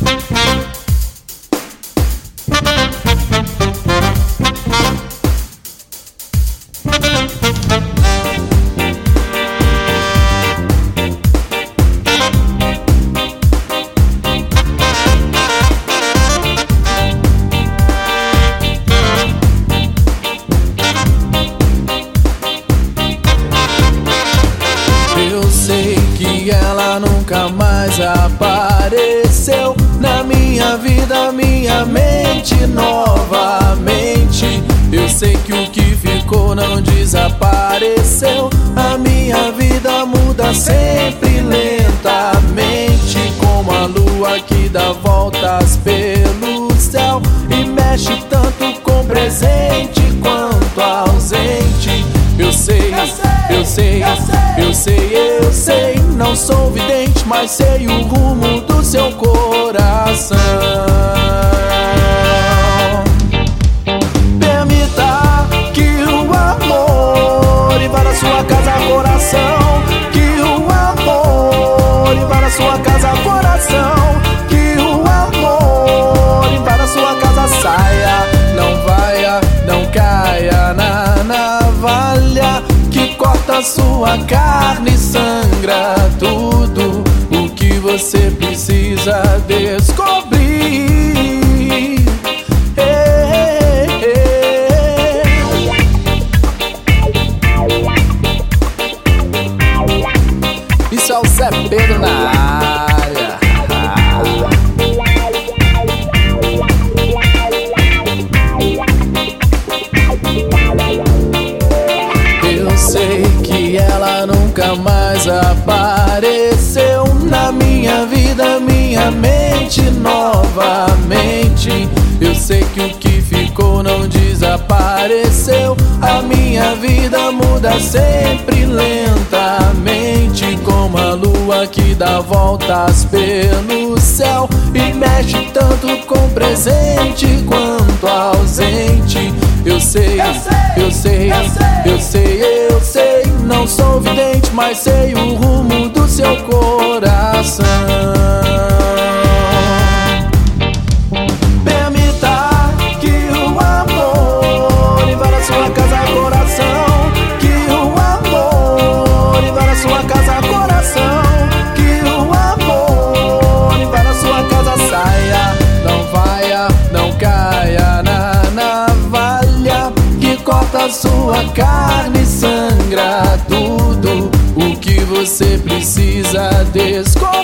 Ela nunca mais apareceu na minha vida, minha mente novamente. Eu sei que o que ficou não desapareceu. A minha vida muda sempre lentamente, como a lua que dá voltas pelo céu e mexe tanto com presente quanto ausente. Eu sei, eu sei, eu sei, eu sei. Não sou vidente, mas sei o rumo do seu coração. Permita que o amor invada sua casa, coração. Que o amor invada sua casa, coração. Que o amor invada sua casa, saia, não vaia, não caia na navalha que corta sua carne e sangra tudo o que você precisa descobrir. Isso é o Zé Pedro na área. Eu sei que ela nunca mais apareceu na minha vida, minha mente novamente. Eu sei que o que ficou não desapareceu. A minha vida muda sempre lentamente, como a lua que dá voltas pelo céu e mexe tanto com presente quanto ausente. Eu sei, eu sei, eu sei, eu sei. Não sou vidente, mas sei o rumo do seu coração. Permita que o amor invada sua casa, coração. Que o amor invada sua casa, coração. Que o amor invada sua casa, saia, não vaia, não caia na navalha que corta sua carne e sangra tudo o que você precisa descobrir.